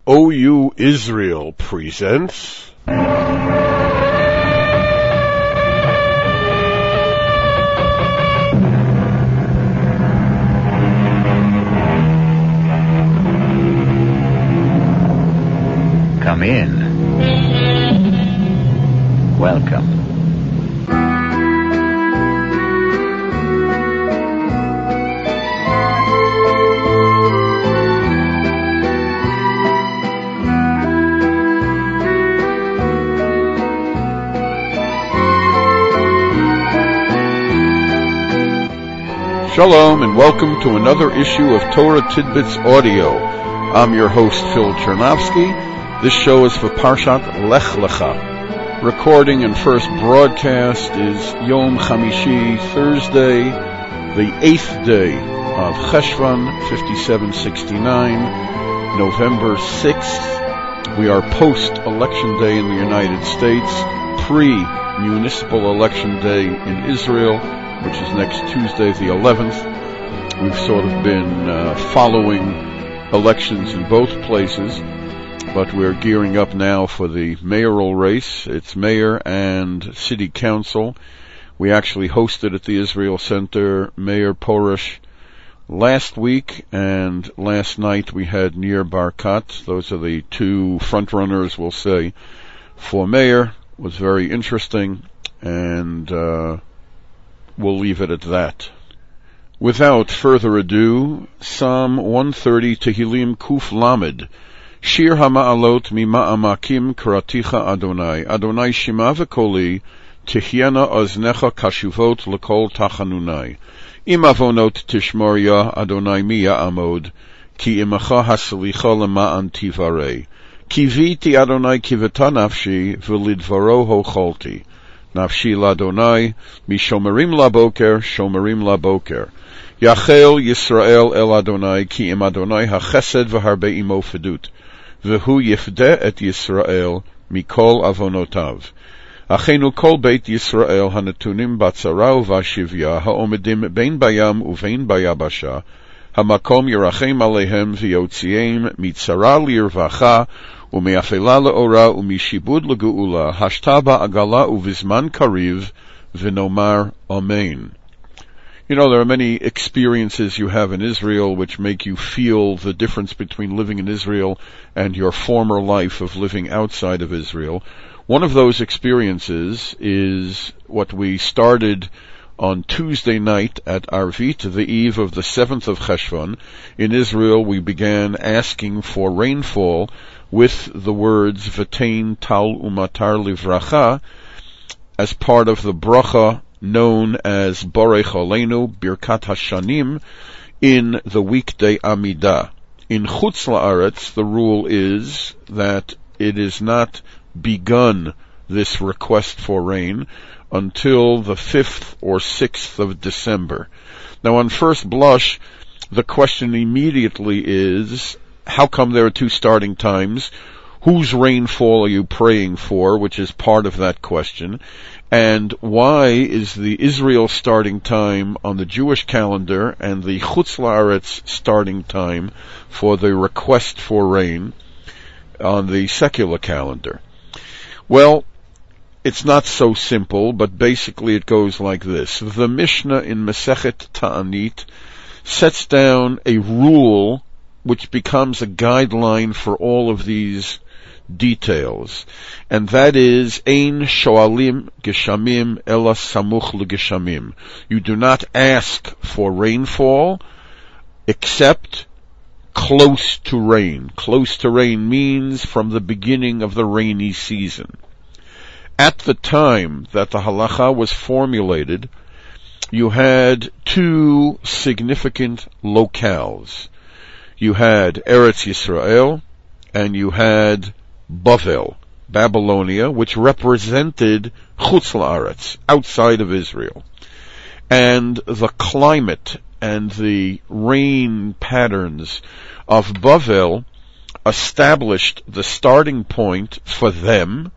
OU Israel presents Come in. Welcome. Shalom and welcome to another issue of Torah Tidbits Audio. I'm your host Phil Chernovsky. This show is for Parshat Lech Lecha. Recording and first broadcast is Yom Chamishi, Thursday, the 8th day of Cheshvan, 5769, November 6th. We are post-election day in the United States, pre-municipal election day in Israel, which is next Tuesday, the 11th. We've sort of been following elections in both places, but we're gearing up now for the mayoral race. It's mayor and city council. We actually hosted at the Israel Center Mayor Porush last week, and last night we had Nir Barkat. Those are the two front runners, we'll say, for mayor. It was very interesting, and we'll leave it at that. Without further ado, Psalm 130, Tehillim Kuf Lamed. Shir HaMa'alot Mima'amakim Karaticha Adonai. Adonai Shema V'koli, Tihyena Oznecha Kashuvot L'kol Tachanunai. Im Avonot Tishmor Adonai Mi Ya'amod, Ki Imacha Hasalicha Lema'an Tivarei. Kiviti Adonai Kiveta Nafshi, V'lidvaro Hocholti. Nafshi Ladonai, Mishomerim Laboker, Shomerim Laboker. Yachel Yisrael El Adonai, Ki Im Adonai HaChesed V'harbe Imo Fedut. V'hu Yifdeh Et Yisrael, Mikol Avonotav. Achenu Kol Beit Yisrael, Hanetunim Batzara Uvashivya, Haomedim Bein Bayam Uvein Bayabasha, Hamakom Yerachem Alehem V'yotziem, Mitzara Lirvacha, Umeafela le'ora umishibud legeula hashtaba agala uvizman kariv v'nomar amen. You know, there are many experiences you have in Israel which make you feel the difference between living in Israel and your former life of living outside of Israel. One of those experiences is what we started on Tuesday night at Arvit, the eve of the 7th of Cheshvan. In Israel, we began asking for rainfall with the words V'tein tal umatar livracha as part of the bracha known as Borech Aleinu, Birkat Hashanim, in the weekday Amidah. In Chutz La'aretz, the rule is that it is not begun, this request for rain, until the 5th or 6th of December. Now, on first blush, the question immediately is, how come there are two starting times? Whose rainfall are you praying for, which is part of that question? And why is the Israel starting time on the Jewish calendar and the Chutz La'aretz starting time for the request for rain on the secular calendar? Well, it's not so simple, but basically it goes like this. The Mishnah in Masechet Ta'anit sets down a rule which becomes a guideline for all of these details, and that is Ein Shoalim Geshamim Ela Samuch LeGeshamim. You do not ask for rainfall except close to rain. Close to rain means from the beginning of the rainy season. At the time that the halacha was formulated, you had two significant locales. You had Eretz Yisrael, and you had Bavel, Babylonia, which represented Chutz La'aretz, outside of Israel. And the climate and the rain patterns of Bavel established the starting point for them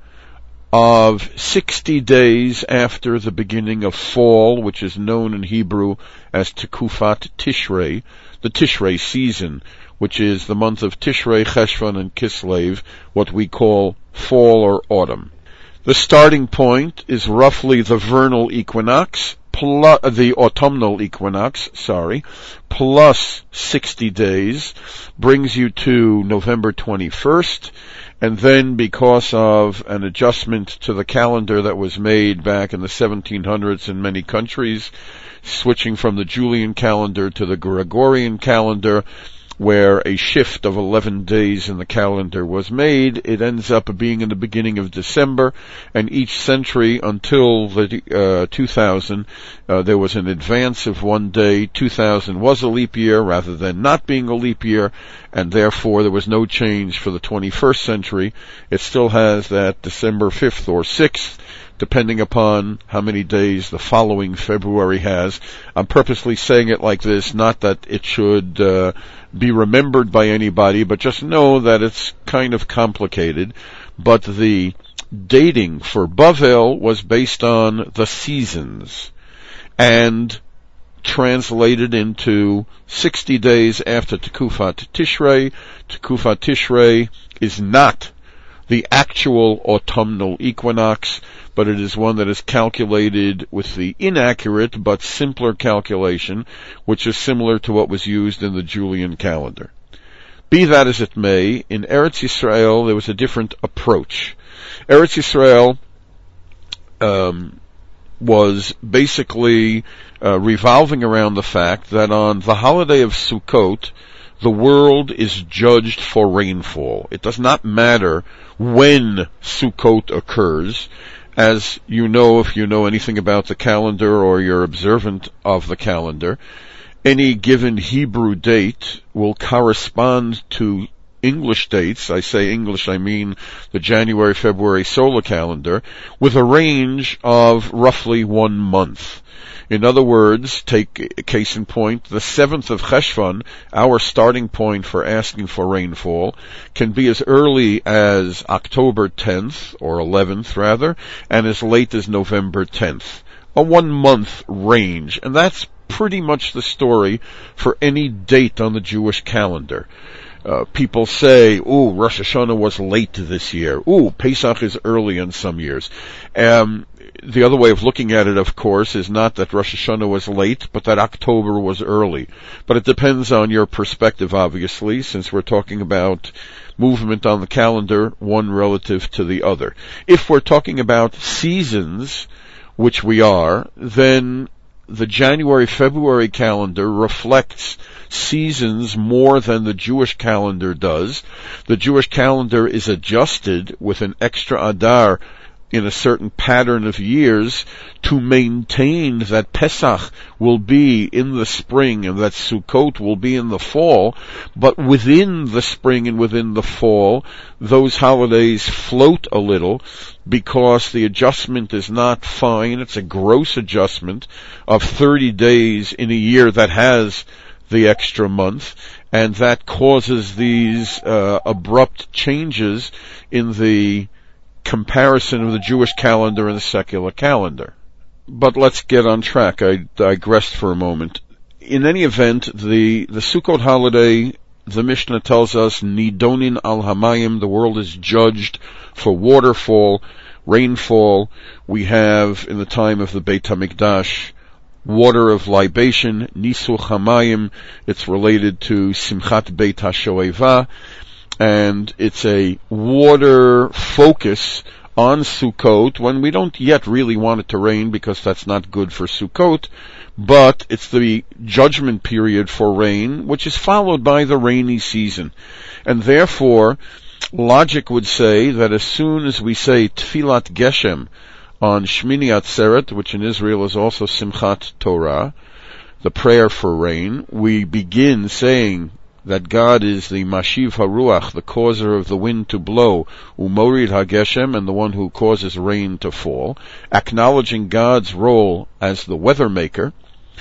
of 60 days after the beginning of fall, which is known in Hebrew as Tekufat Tishrei, the Tishrei season, which is the month of Tishrei, Cheshvan, and Kislev, what we call fall or autumn. The starting point is roughly the vernal equinox, the autumnal equinox, plus 60 days, brings you to November 21st, and then because of an adjustment to the calendar that was made back in the 1700s in many countries, switching from the Julian calendar to the Gregorian calendar, where a shift of 11 days in the calendar was made, it ends up being in the beginning of December, and each century until the 2000, there was an advance of 1 day. 2000 was a leap year rather than not being a leap year, and therefore there was no change for the 21st century. It still has that December 5th or 6th, depending upon how many days the following February has. I'm purposely saying it like this, not that it should be remembered by anybody, but just know that it's kind of complicated. But the dating for Bavel was based on the seasons and translated into 60 days after Tekufat Tishrei. Tekufat Tishrei is not the actual autumnal equinox, but it is one that is calculated with the inaccurate but simpler calculation, which is similar to what was used in the Julian calendar. Be that as it may, in Eretz Yisrael there was a different approach. Eretz Yisrael was basically revolving around the fact that on the holiday of Sukkot, the world is judged for rainfall. It does not matter when Sukkot occurs. As you know, if you know anything about the calendar or you're observant of the calendar, any given Hebrew date will correspond to English dates. I say English, I mean the January, February solar calendar, with a range of roughly 1 month. In other words, take case in point, the 7th of Cheshvan, our starting point for asking for rainfall, can be as early as October 10th, or 11th rather, and as late as November 10th. A 1 month range, and that's pretty much the story for any date on the Jewish calendar. People say, Rosh Hashanah was late this year. Pesach is early in some years. The other way of looking at it, of course, is not that Rosh Hashanah was late, but that October was early. But it depends on your perspective, obviously, since we're talking about movement on the calendar, one relative to the other. If we're talking about seasons, which we are, then the January-February calendar reflects seasons more than the Jewish calendar does. The Jewish calendar is adjusted with an extra Adar in a certain pattern of years to maintain that Pesach will be in the spring and that Sukkot will be in the fall, but within the spring and within the fall, those holidays float a little because the adjustment is not fine. It's a gross adjustment of 30 days in a year that has the extra month, and that causes these abrupt changes in the comparison of the Jewish calendar and the secular calendar. But let's get on track. I digressed for a moment. In any event, the Sukkot holiday, the Mishnah tells us, Nidonin al Hamayim, the world is judged for waterfall, rainfall. We have, in the time of the Beit HaMikdash, water of libation, Nisu Hamayim. It's related to Simchat Beit HaShoeva, and it's a water focus on Sukkot when we don't yet really want it to rain because that's not good for Sukkot, but it's the judgment period for rain, which is followed by the rainy season. And therefore, logic would say that as soon as we say Tfilat Geshem on Shmini Atzeret, which in Israel is also Simchat Torah, the prayer for rain, we begin saying that God is the Mashiv HaRuach, the causer of the wind to blow, Umorid HaGeshem, and the one who causes rain to fall, acknowledging God's role as the weather maker.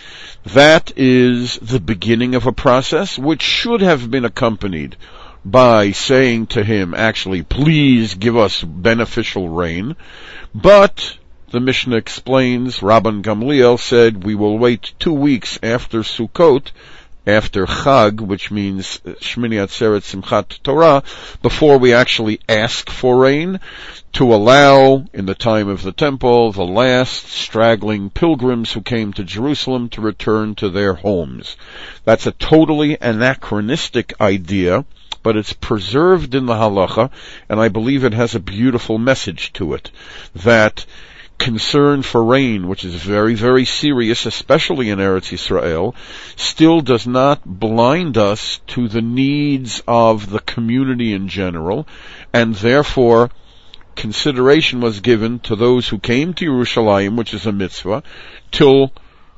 That is the beginning of a process which should have been accompanied by saying to him, actually, please give us beneficial rain. But the Mishnah explains, Rabban Gamliel said, we will wait 2 weeks after Sukkot after Chag, which means Shmini Atzeret Simchat Torah, before we actually ask for rain, to allow, in the time of the temple, the last straggling pilgrims who came to Jerusalem to return to their homes. That's a totally anachronistic idea, but it's preserved in the halacha, and I believe it has a beautiful message to it, that concern for rain, which is very, very serious, especially in Eretz Yisrael, still does not blind us to the needs of the community in general, and therefore consideration was given to those who came to Yerushalayim, which is a mitzvah, to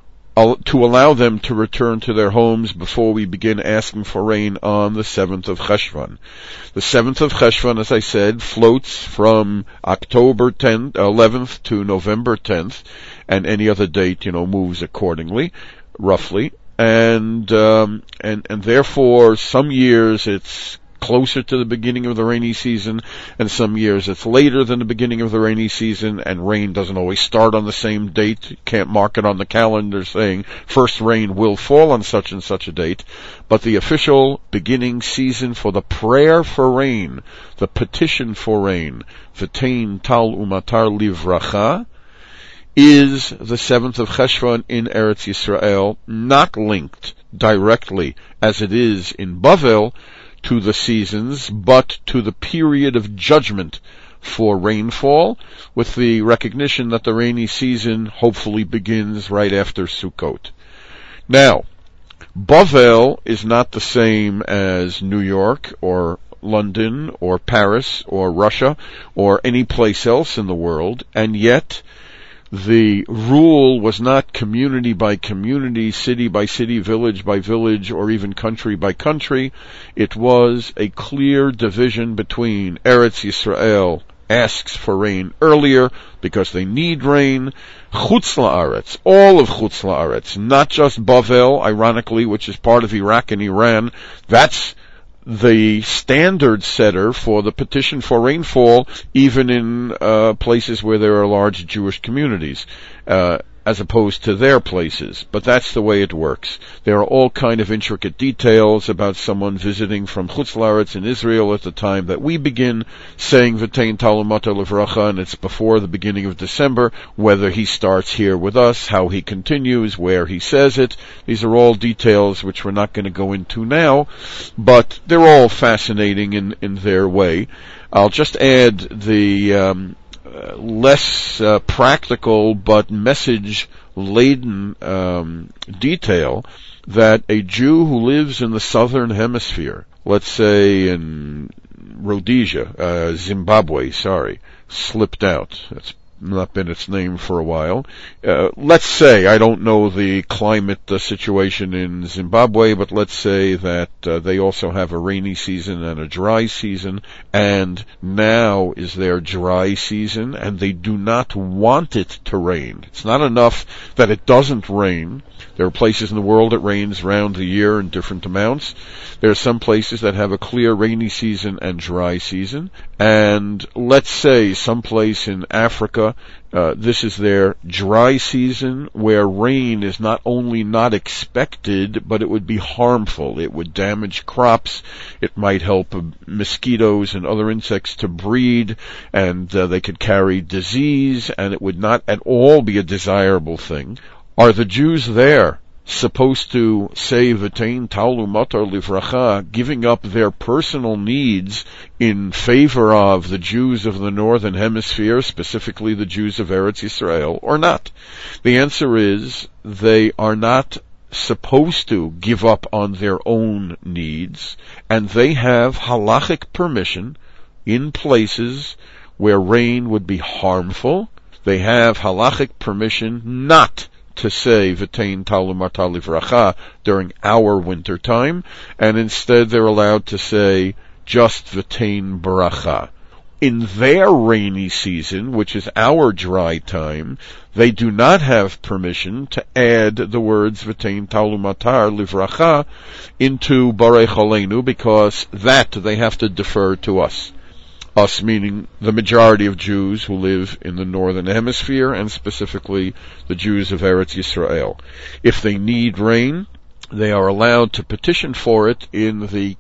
allow them to return to their homes before we begin asking for rain on the 7th of Cheshvan. The 7th of Cheshvan, as I said, floats from October 11th to November 10th, and any other date, moves accordingly, roughly. And therefore, some years it's closer to the beginning of the rainy season, and some years it's later than the beginning of the rainy season, and rain doesn't always start on the same date. You can't mark it on the calendar saying first rain will fall on such and such a date. But the official beginning season for the prayer for rain, the petition for rain, V'tein tal umatar livracha, is the 7th of Cheshvan in Eretz Yisrael, not linked directly as it is in Bavel to the seasons, but to the period of judgment for rainfall, with the recognition that the rainy season hopefully begins right after Sukkot. Now, Bavel is not the same as New York or London or Paris or Russia or any place else in the world, and yet the rule was not community by community, city by city, village by village, or even country by country. It was a clear division between Eretz Yisrael asks for rain earlier because they need rain, Chutz La'aretz, all of Chutz La'aretz, not just Bavel, ironically, which is part of Iraq and Iran. That's the standard setter for the petition for rainfall, even in places where there are large Jewish communities, as opposed to their places. But that's the way it works. There are all kind of intricate details about someone visiting from Chutz La'aretz in Israel at the time that we begin saying V'tein tal umatar livracha, and it's before the beginning of December, whether he starts here with us, how he continues, where he says it. These are all details which we're not going to go into now, but they're all fascinating in their way. I'll just add the less practical but message-laden detail that a Jew who lives in the southern hemisphere, let's say in Rhodesia, Zimbabwe, slipped out. That's not been its name for a while. Let's say, I don't know the climate situation in Zimbabwe, but let's say that they also have a rainy season and a dry season, and now is their dry season, and they do not want it to rain. It's not enough that it doesn't rain. There are places in the world it rains round the year in different amounts. There are some places that have a clear rainy season and dry season. And let's say someplace in Africa, this is their dry season, where rain is not only not expected, but it would be harmful. It would damage crops. It might help mosquitoes and other insects to breed, and they could carry disease, and it would not at all be a desirable thing. Are the Jews there supposed to say V'tein tal umatar livracha, giving up their personal needs in favor of the Jews of the Northern Hemisphere, specifically the Jews of Eretz Yisrael, or not? The answer is they are not supposed to give up on their own needs, and they have halachic permission in places where rain would be harmful. They have halachic permission not to say V'tein tal umatar livracha during our winter time, and instead they're allowed to say just V'tein bracha. In their rainy season, which is our dry time, they do not have permission to add the words V'tein tal umatar livracha into Barech Aleinu, because that they have to defer to us. Us meaning the majority of Jews who live in the Northern Hemisphere, and specifically the Jews of Eretz Yisrael. If they need rain, they are allowed to petition for it in the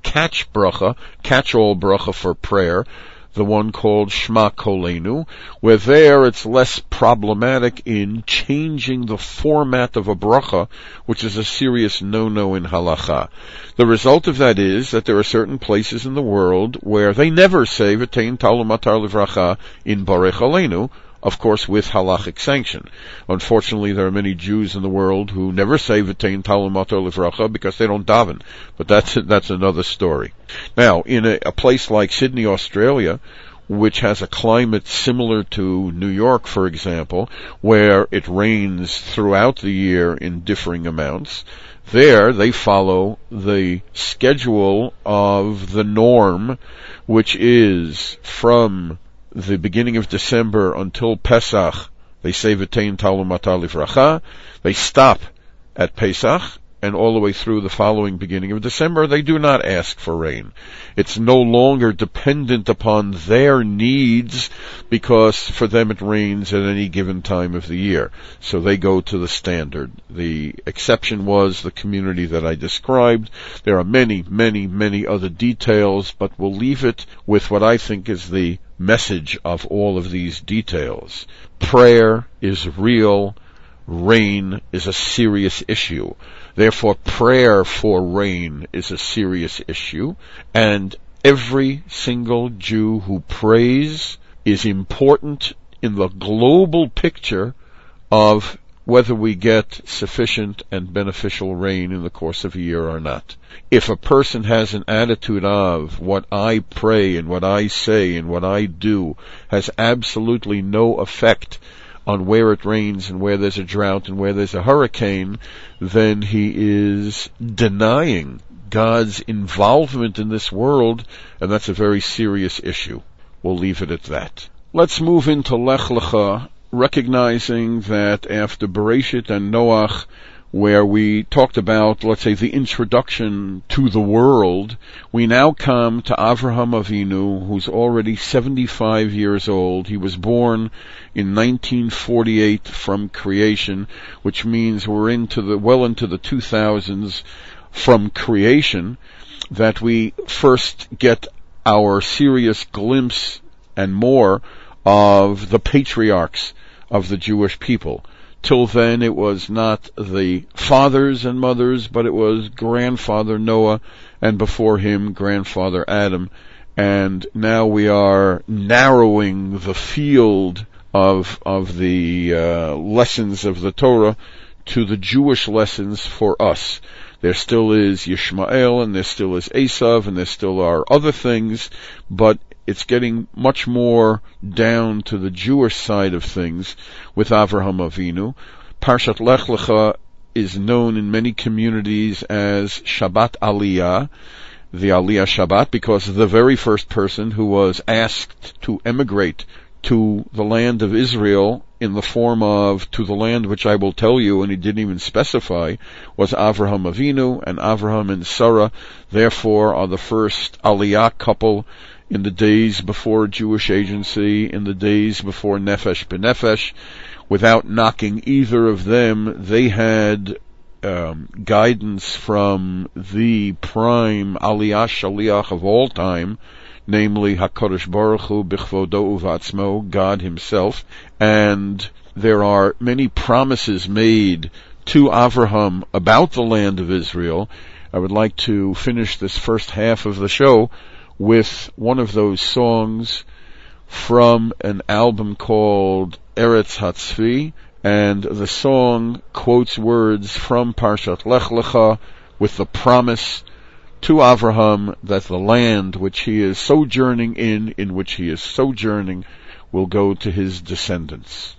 catch-all bracha for prayer, the one called Shema Kolenu, where there it's less problematic in changing the format of a bracha, which is a serious no-no in halacha. The result of that is that there are certain places in the world where they never say V'tein talu matar livracha in Barech Aleinu, of course with halachic sanction. Unfortunately, there are many Jews in the world who never say V'tein talu matar livracha because they don't daven, but that's another story. Now, in a place like Sydney, Australia, which has a climate similar to New York, for example, where it rains throughout the year in differing amounts, there they follow the schedule of the norm, which is from the beginning of December until Pesach. They say V'tein talu matar livracha. They stop at Pesach, and all the way through the following beginning of December, they do not ask for rain. It's no longer dependent upon their needs, because for them it rains at any given time of the year. So they go to the standard. The exception was the community that I described. There are many, many, many other details, but we'll leave it with what I think is the message of all of these details. Prayer is real. Rain is a serious issue. Therefore, prayer for rain is a serious issue, and every single Jew who prays is important in the global picture of whether we get sufficient and beneficial rain in the course of a year or not. If a person has an attitude of what I pray and what I say and what I do has absolutely no effect on where it rains and where there's a drought and where there's a hurricane, then he is denying God's involvement in this world, and that's a very serious issue. We'll leave it at that. Let's move into Lech Lecha, recognizing that after Bereshit and Noach, where we talked about, let's say, the introduction to the world, we now come to Avraham Avinu, who's already 75 years old. He was born in 1948 from creation, which means we're well into the 2000s from creation, that we first get our serious glimpse and more of the patriarchs of the Jewish people. Till then, it was not the fathers and mothers, but it was grandfather Noah, and before him, grandfather Adam. And now we are narrowing the field of the lessons of the Torah to the Jewish lessons for us. There still is Yishmael, and there still is Esav, and there still are other things, but it's getting much more down to the Jewish side of things with Avraham Avinu. Parshat Lech Lecha is known in many communities as Shabbat Aliyah, the Aliyah Shabbat, because the very first person who was asked to emigrate to the land of Israel in the form of to the land which I will tell you, and he didn't even specify, was Avraham Avinu, and Avraham and Sarah therefore are the first Aliyah couple in the days before Jewish agency, in the days before Nefesh B'Nefesh. Without knocking either of them, they had guidance from the prime Aliyah Shaliach of all time, namely HaKadosh Baruch Hu B'chvodo Uvatzmo, God Himself. And there are many promises made to Avraham about the land of Israel. I would like to finish this first half of the show with one of those songs from an album called Eretz Hatzvi, and the song quotes words from Parshat Lech Lecha with the promise to Avraham that the land which he is sojourning in which he is sojourning, will go to his descendants.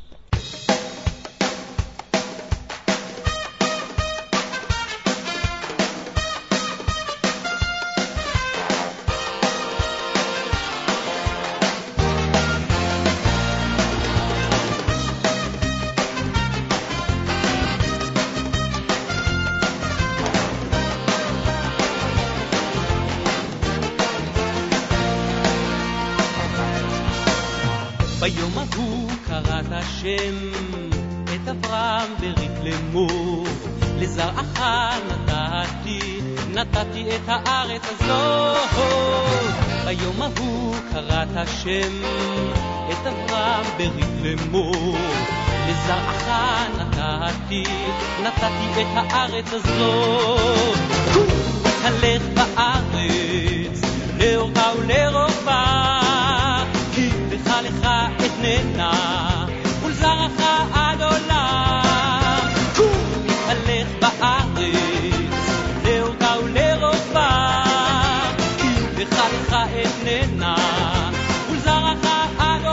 ביום ההוא קראת השם את אברהם ברית לאמור לזרעך נתתי נתתי את הארץ הזאת. ביום ההוא קראת השם את אברהם ברית לאמור, לזרעך נתתי את הארץ הזאת. תלך בארץ לאורכה ולרוחבה, כי לך אתננה ולזרעך עד עולם. תלך בארץ לאורכה ולרוחבה, כי לך אתננה ולזרעך עד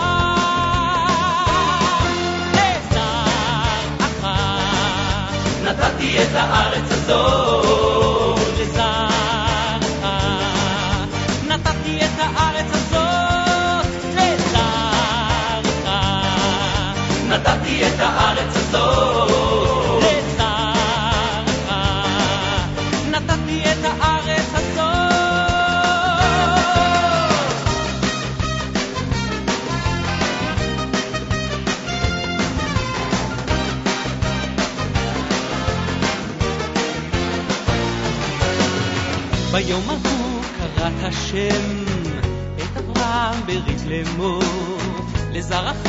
עולם. לזרעך נתתי את הארץ הזאת, לזרעך נתתי את הארץ הזאת, לזרעך נתתי את הארץ הזאת, לזרעך נתתי את הארץ הזאת. ביום ההוא קראת השם את אברהם ברית לאמור, לזרעך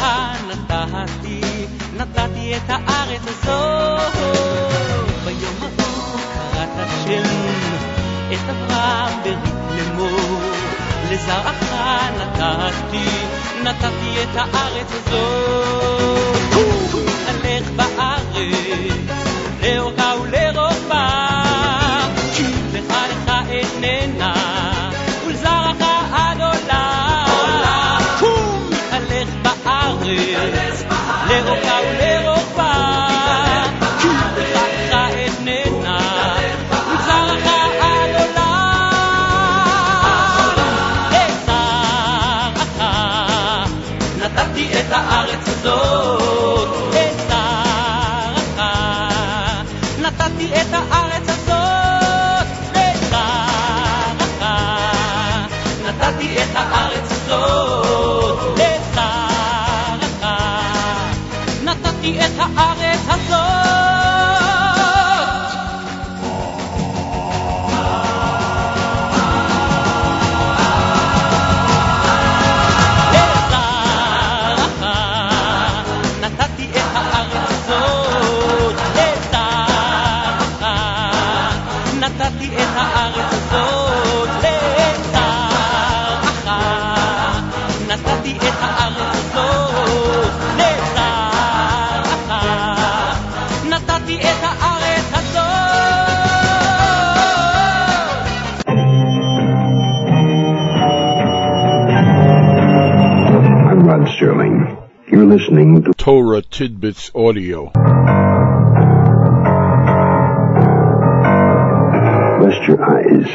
נתתי את הארץ הזאת. ביום ההוא קראת השם את אברהם ברית לאמור, לזרעך נתתי את הארץ הזאת. הלך בארץ לאורכה ולרוחבה, כי לך אתננה ולזרעך עד עולם. הלך בארץ לאורכה ולרוחבה, כי לך אתננה ולזרעך עד עולם. לזרעך נתתי את הארץ הזאת, לזרעך נתתי את הארץ הזאת, לזרעך נתתי את הארץ הזאת, לזרעך נתתי את הארץ הזאת. נתתי את הארץ הזאת, לזרעך נתתי את הארץ הזאת, לזרעך נתתי את הארץ הזאת. I'm Rod Sterling. You're listening to Torah Tidbits Audio. Rest your eyes.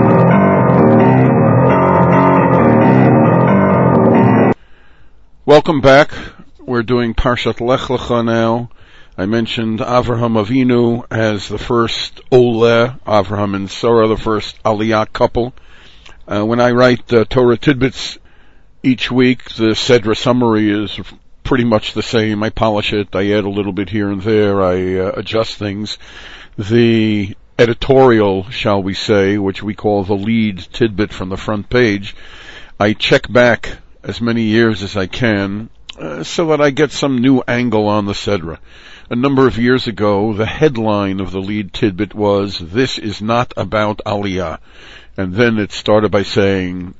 Welcome back. We're doing Parshat Lech Lecha now. I mentioned Avraham Avinu as the first Oleh, Avraham and Sarah, the first Aliyah couple. When I write Torah Tidbits each week, the Sedra summary is pretty much the same. I polish it, I add a little bit here and there, I adjust things. The editorial, shall we say, which we call the lead tidbit from the front page, I check back as many years as I can so that I get some new angle on the Sedra. A number of years ago, the headline of the lead tidbit was, "This is not about Aliyah." And then it started by saying,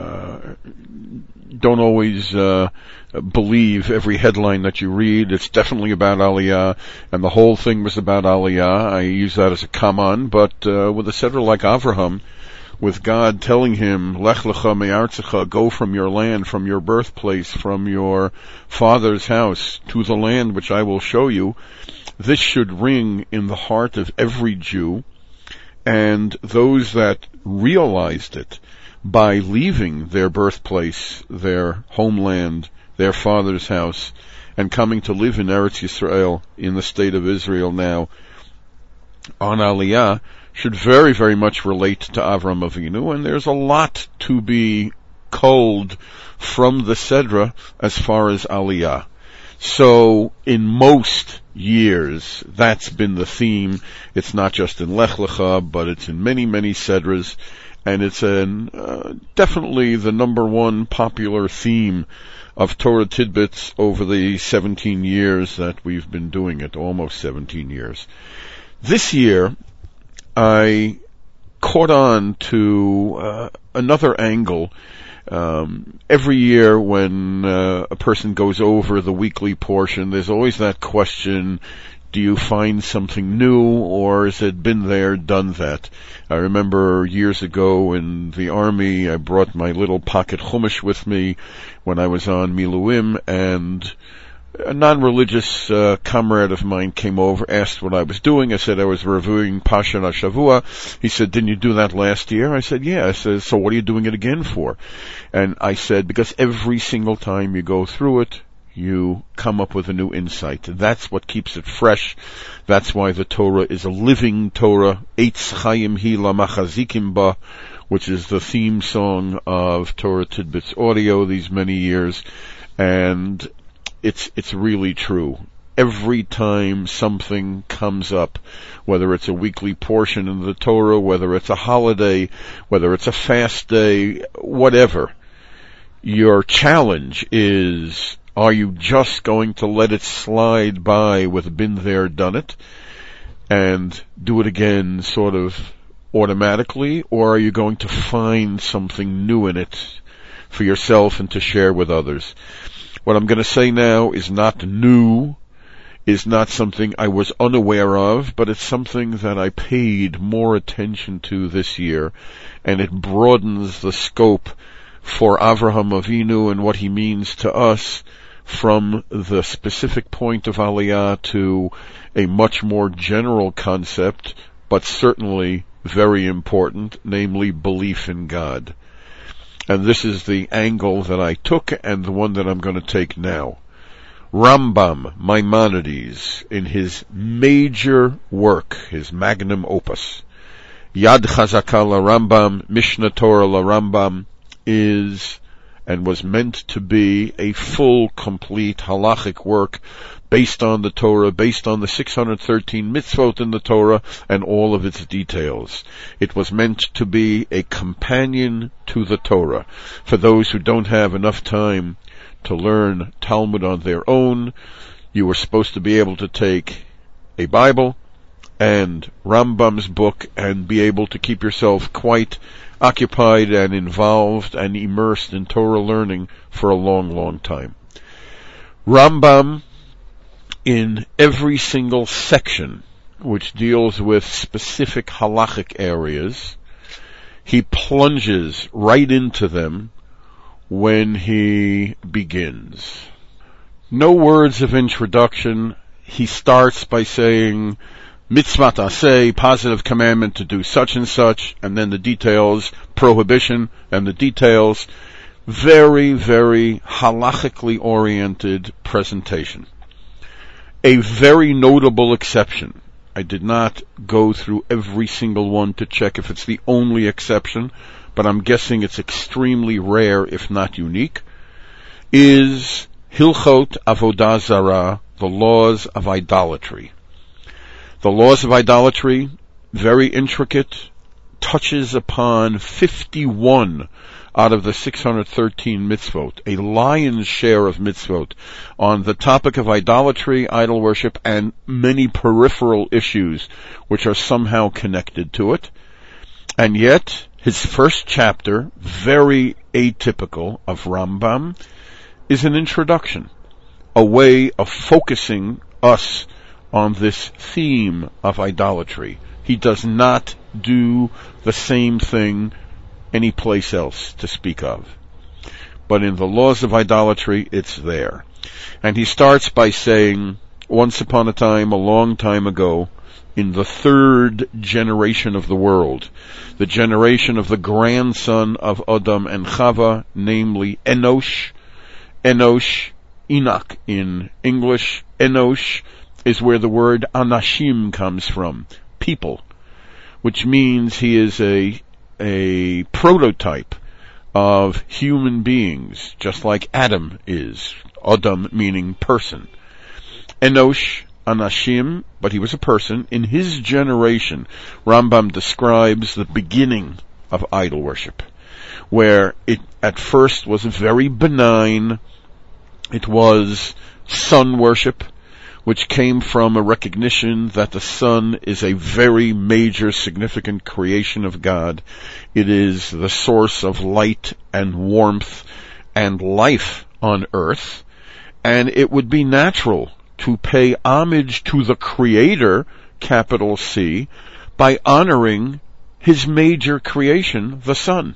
don't always believe every headline that you read. It's definitely about Aliyah, and the whole thing was about Aliyah. I use that as a kaman, but with a Sedra like Avraham, with God telling him, Lech lecha me'artzecha, go from your land, from your birthplace, from your father's house, to the land which I will show you, this should ring in the heart of every Jew, and those that realized it by leaving their birthplace, their homeland, their father's house, and coming to live in Eretz Yisrael, in the state of Israel now, on Aliyah, should very, very much relate to Avram Avinu, and there's a lot to be culled from the Sedra as far as Aliyah. So in most years, that's been the theme. It's not just in Lech Lecha, but it's in many, many Sedras, and it's definitely the number one popular theme of Torah Tidbits over the 17 years that we've been doing it, almost 17 years. This year, I caught on to another angle. Every year when a person goes over the weekly portion, there's always that question, do you find something new, or has it been there, done that? I remember years ago in the army, I brought my little pocket chumash with me when I was on Miluim, and a non-religious comrade of mine came over, asked what I was doing. I said I was reviewing Pasha Shavua. He said, didn't you do that last year? I said, yeah. I said, so what are you doing it again for? And I said, because every single time you go through it, you come up with a new insight. That's what keeps it fresh. That's why the Torah is a living Torah. Eitz Chaim Hi Lamachazikim Ba, which is the theme song of Torah Tidbits Audio these many years. And it's really true. Every time something comes up, whether it's a weekly portion in the Torah, whether it's a holiday, whether it's a fast day, whatever, your challenge is, are you just going to let it slide by with been there, done it, and do it again sort of automatically, or are you going to find something new in it for yourself and to share with others? What I'm going to say now is not new, is not something I was unaware of, but it's something that I paid more attention to this year, and it broadens the scope for Avraham Avinu and what he means to us from the specific point of Aliyah to a much more general concept, but certainly very important, namely belief in God. And this is the angle that I took and the one that I'm going to take now. Rambam Maimonides, in his major work, his magnum opus, Yad Chazaka LaRambam, Mishnah Torah LaRambam, is and was meant to be a full, complete halachic work based on the Torah, based on the 613 mitzvot in the Torah and all of its details. It was meant to be a companion to the Torah. For those who don't have enough time to learn Talmud on their own, you were supposed to be able to take a Bible and Rambam's book and be able to keep yourself quite occupied and involved and immersed in Torah learning for a long, long time. Rambam, in every single section which deals with specific halachic areas, he plunges right into them when he begins. No words of introduction. He starts by saying, mitzvah aseh, positive commandment to do such and such, and then the details, prohibition, and the details. Very, very halachically oriented presentation. A very notable exception. I did not go through every single one to check if it's the only exception, but I'm guessing it's extremely rare, if not unique, is Hilchot Avodah Zarah, the laws of idolatry. The laws of idolatry, very intricate, touches upon 51 out of the 613 mitzvot, a lion's share of mitzvot, on the topic of idolatry, idol worship, and many peripheral issues which are somehow connected to it. And yet, his first chapter, very atypical of Rambam, is an introduction, a way of focusing us on this theme of idolatry. He does not do the same thing any place else to speak of. But in the laws of idolatry, it's there. And he starts by saying, once upon a time, a long time ago, in the third generation of the world, the generation of the grandson of Adam and Chava, namely Enosh. Enosh, Enoch in English. Enosh is where the word anashim comes from, people, which means he is a prototype of human beings, just like Adam is. Adam meaning person. Enosh, Anashim, but he was a person. In his generation, Rambam describes the beginning of idol worship, where it at first was very benign. It was sun worship, which came from a recognition that the sun is a very major, significant creation of God. It is the source of light and warmth and life on earth, and it would be natural to pay homage to the Creator, capital C, by honoring his major creation, the sun.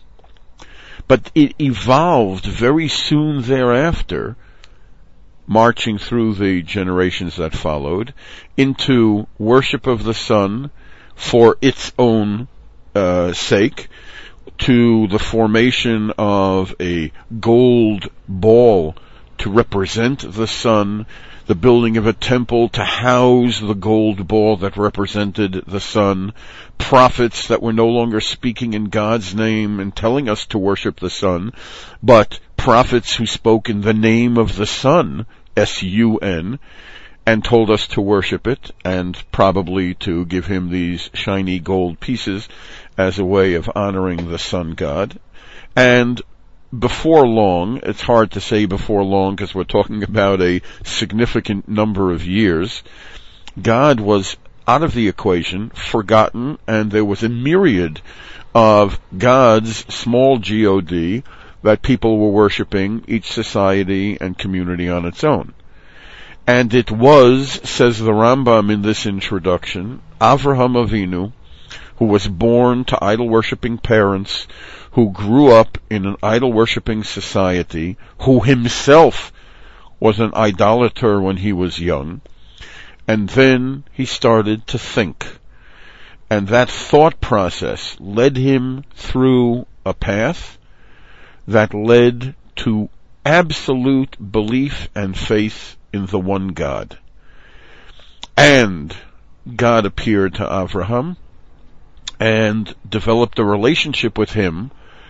But it evolved very soon thereafter, marching through the generations that followed, into worship of the sun for its own sake, to the formation of a gold ball to represent the sun, the building of a temple to house the gold ball that represented the sun, prophets that were no longer speaking in God's name and telling us to worship the sun, but prophets who spoke in the name of the sun, S-U-N, and told us to worship it, and probably to give him these shiny gold pieces as a way of honoring the sun god. And before long, it's hard to say before long because we're talking about a significant number of years, God was out of the equation, forgotten, and there was a myriad of gods, small G-O-D, that people were worshiping, each society and community on its own. And it was, says the Rambam in this introduction, Avraham Avinu, who was born to idol-worshipping parents, who grew up in an idol-worshipping society, who himself was an idolater when he was young, and then he started to think. And that thought process led him through a path that led to absolute belief and faith in the one God. And God appeared to Avraham and developed a relationship with him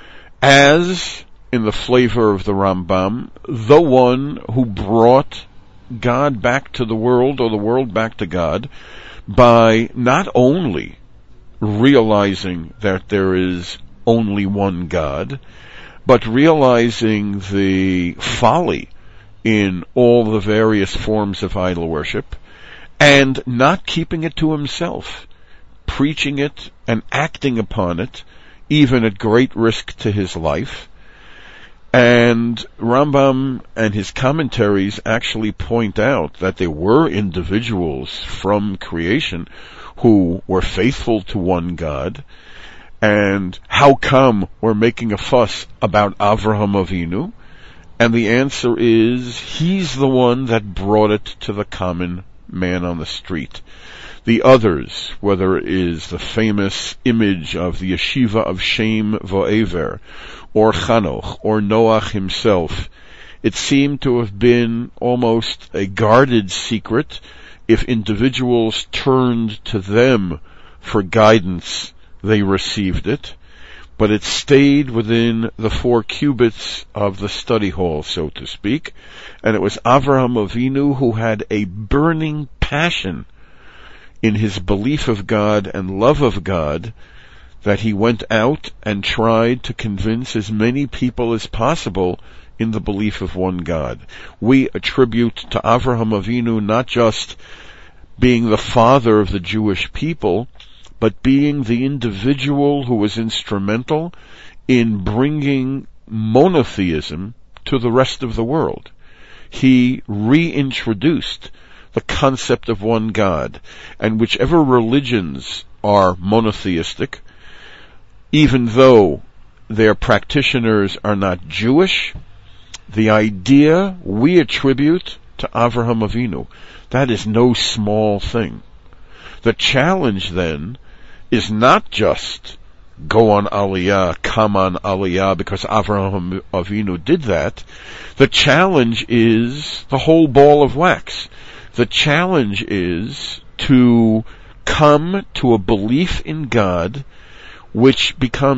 as, in the flavor of the Rambam, the one who brought God back to the world, or the world back to God, by not only realizing that there is only one God, but realizing the folly in all the various forms of idol worship, and not keeping it to himself, preaching it and acting upon it, even at great risk to his life. And Rambam and his commentaries actually point out that there were individuals from creation who were faithful to one God. And how come we're making a fuss about Avraham Avinu? And the answer is, he's the one that brought it to the common man on the street. The others, whether it is the famous image of the yeshiva of Shem Vo'ever, or Chanoch, or Noach himself, it seemed to have been almost a guarded secret. If individuals turned to them for guidance, they received it, but it stayed within the 4 cubits of the study hall, so to speak, and it was Avraham Avinu who had a burning passion in his belief of God and love of God, that he went out and tried to convince as many people as possible in the belief of one God. We attribute to Avraham Avinu not just being the father of the Jewish people, but being the individual who was instrumental in bringing monotheism to the rest of the world. He reintroduced the concept of one God, and whichever religions are monotheistic, even though their practitioners are not Jewish, the idea we attribute to Avraham Avinu. That is no small thing. The challenge then is not just go on Aliyah, come on Aliyah, because Avraham Avinu did that. The challenge is the whole ball of wax. The challenge is to come to a belief in God which becomes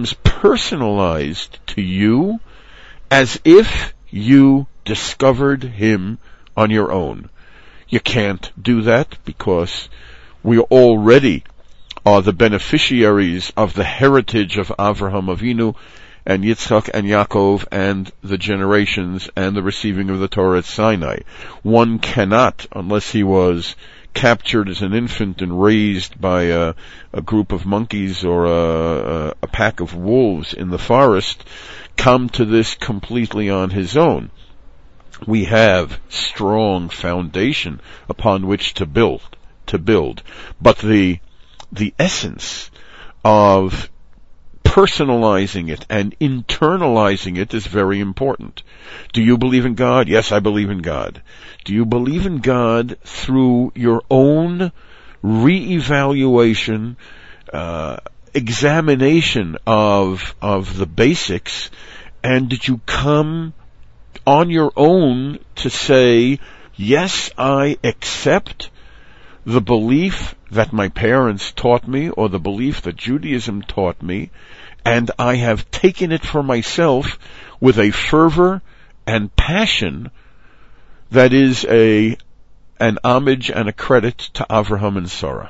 personalized to you as if you discovered him on your own. You can't do that because we already are the beneficiaries of the heritage of Avraham Avinu and Yitzchak and Yaakov and the generations and the receiving of the Torah at Sinai. One cannot, unless he was captured as an infant and raised by a group of monkeys or a pack of wolves in the forest, come to this completely on his own. We have strong foundation upon which to build. But the essence of personalizing it and internalizing it is very important. Do you believe in God? Yes, I believe in God. Do you believe in God through your own reevaluation, examination of the basics, and did you come on your own to say, yes, I accept the belief that my parents taught me or the belief that Judaism taught me, and I have taken it for myself with a fervor and passion that is an homage and a credit to Avraham and Sarah.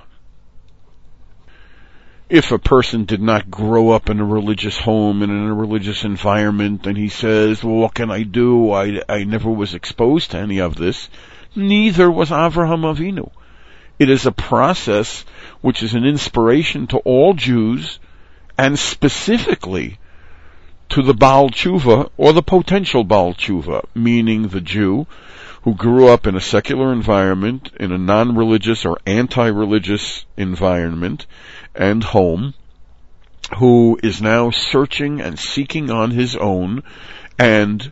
If a person did not grow up in a religious home and in a religious environment, and he says, well, what can I do? I never was exposed to any of this. Neither was Avraham Avinu. It is a process which is an inspiration to all Jews, and specifically to the Baal Tshuva, or the potential Baal Tshuva, meaning the Jew who grew up in a secular environment, in a non-religious or anti-religious environment and home, who is now searching and seeking on his own, and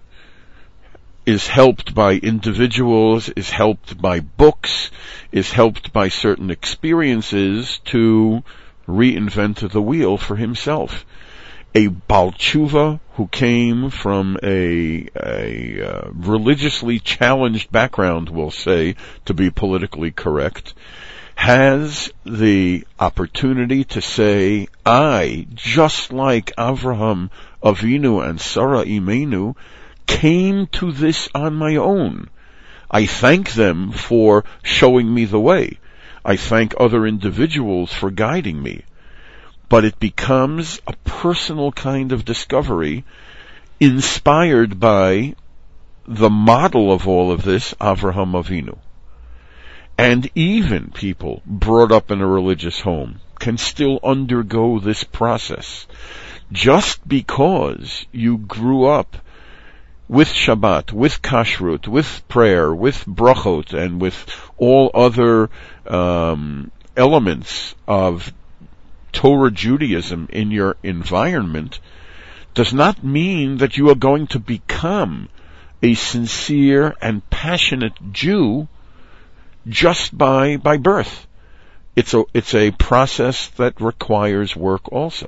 is helped by individuals, is helped by books, is helped by certain experiences to reinvent the wheel for himself. A Baal Tshuva who came from a religiously challenged background, we'll say, to be politically correct, has the opportunity to say, I, just like Avraham Avinu and Sarah Imenu, came to this on my own. I thank them for showing me the way. I thank other individuals for guiding me. But it becomes a personal kind of discovery inspired by the model of all of this, Avraham Avinu. And even people brought up in a religious home can still undergo this process. Just because you grew up with Shabbat, with Kashrut, with prayer, with brachot, and with all other elements of Torah Judaism in your environment, does not mean that you are going to become a sincere and passionate Jew just by birth. It's a process that requires work also.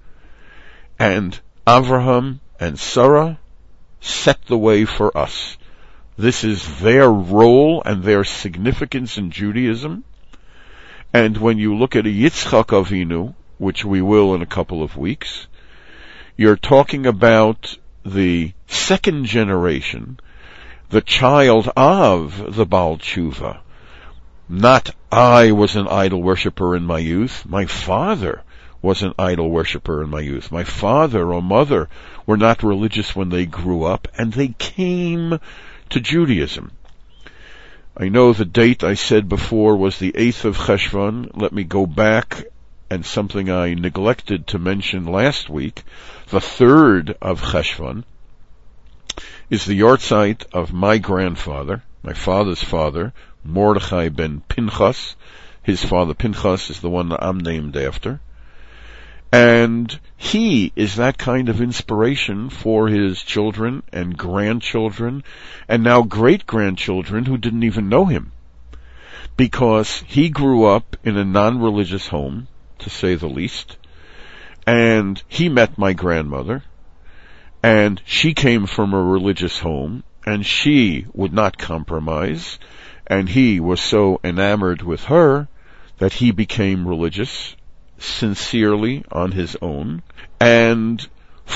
And Avraham and Sarah set the way for us. This is their role and their significance in Judaism. And when you look at a Yitzchak Avinu, which we will in a couple of weeks, you're talking about the second generation, the child of the Baal Tshuva. Not I was an idol worshiper in my youth. My father was an idol worshiper in my youth. My father or mother were not religious when they grew up, and they came to Judaism. I know the date I said before was the 8th of Cheshvan. Let me go back, and something I neglected to mention last week, the 3rd of Cheshvan is the yahrzeit of my grandfather, my father's father, Mordechai ben Pinchas. His father Pinchas is the one that I'm named after. And he is that kind of inspiration for his children and grandchildren and now great-grandchildren who didn't even know him. Because he grew up in a non-religious home, to say the least, and he met my grandmother, and she came from a religious home, and she would not compromise, and he was so enamored with her that he became religious sincerely on his own, and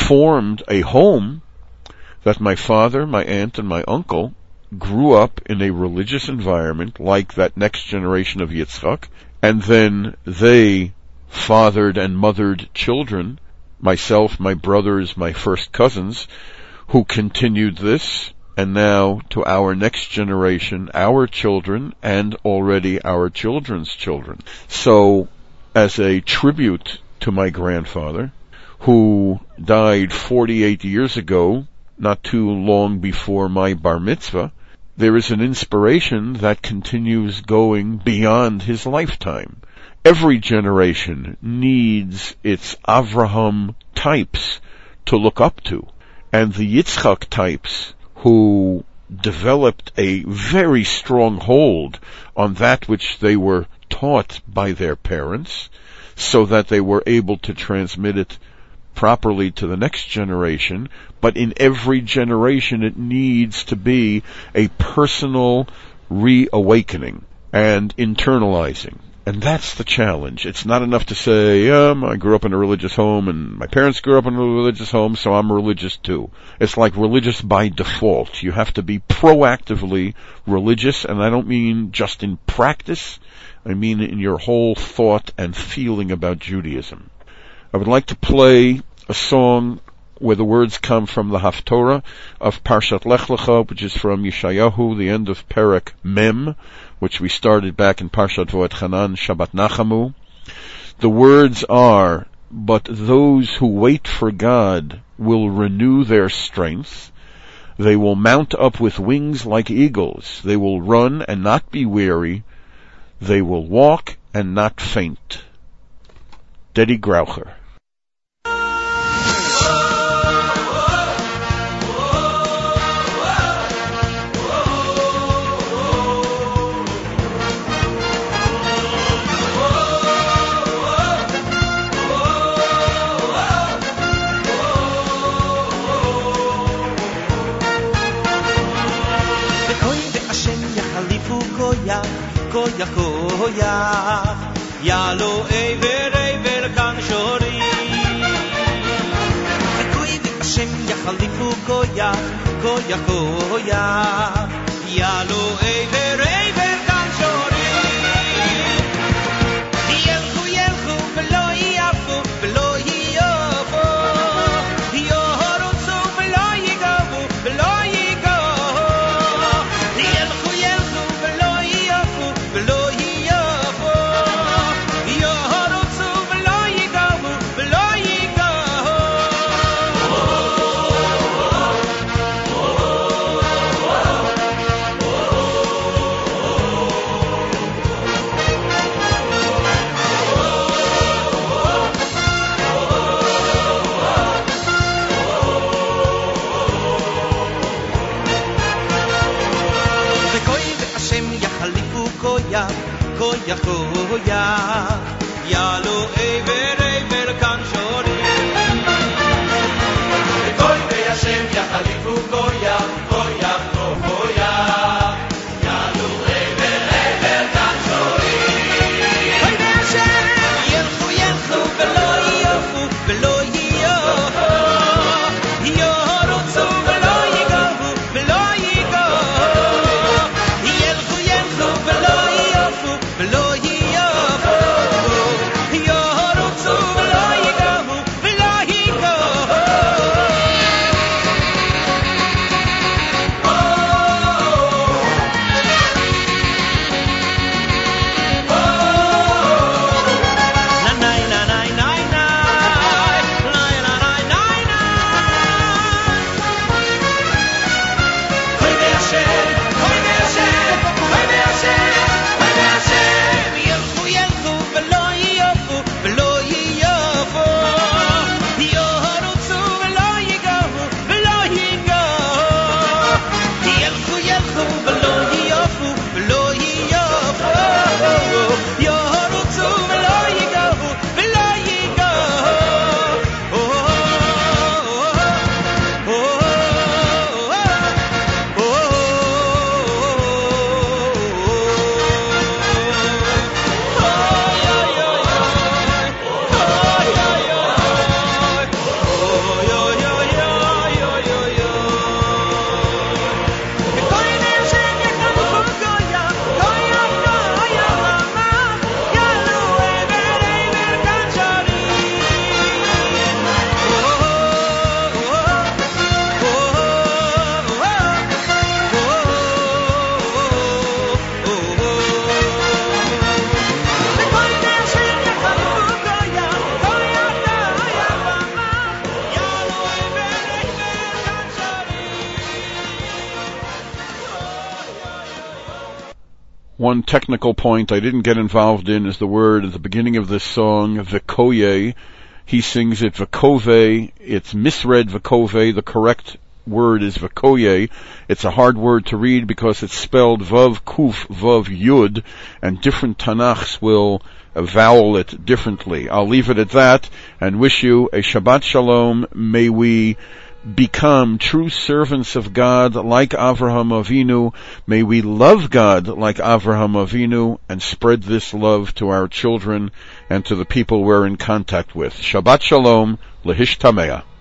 formed a home that my father, my aunt, and my uncle grew up in a religious environment like that next generation of Yitzchak, and then they fathered and mothered children, myself, my brothers, my first cousins, who continued this, and now to our next generation, our children, and already our children's children. So, as a tribute to my grandfather, who died 48 years ago, not too long before my bar mitzvah, there is an inspiration that continues going beyond his lifetime. Every generation needs its Avraham types to look up to, and the Yitzchak types who developed a very strong hold on that which they were taught by their parents, so that they were able to transmit it properly to the next generation. But in every generation it needs to be a personal reawakening and internalizing. And that's the challenge. It's not enough to say, I grew up in a religious home and my parents grew up in a religious home, so I'm religious too. It's like religious by default. You have to be proactively religious, and I don't mean just in practice. I mean in your whole thought and feeling about Judaism. I would like to play a song where the words come from the Haftorah of Parshat Lech Lecha, which is from Yeshayahu, the end of Perek Mem, which we started back in Parshat Va'etchanan, Shabbat Nachamu. The words are, "But those who wait for God will renew their strength. They will mount up with wings like eagles. They will run and not be weary. They will walk and not faint." Dedi Graucher. Koyach, koyach, yalo ever kan shori. Koy vi Hashem yachalifu koyach, koyach, yalo ever kan shori. Yelchu velo yafu, velo yafu. Yorotzu velo yigavu, velo yigavu. Yelchu velo yafu, velo yafu. Yorotzu velo yigavu, velo yigavu. One technical point I didn't get involved in is the word at the beginning of this song, V'koye. He sings it V'kove. It's misread V'kove. The correct word is V'koye. It's a hard word to read because it's spelled Vav Kuf Vav Yud, and different Tanakhs will vowel it differently. I'll leave it at that and wish you a Shabbat Shalom. May we become true servants of God like Avraham Avinu. May we love God like Avraham Avinu and spread this love to our children and to the people we're in contact with. Shabbat Shalom, Lehishtameah.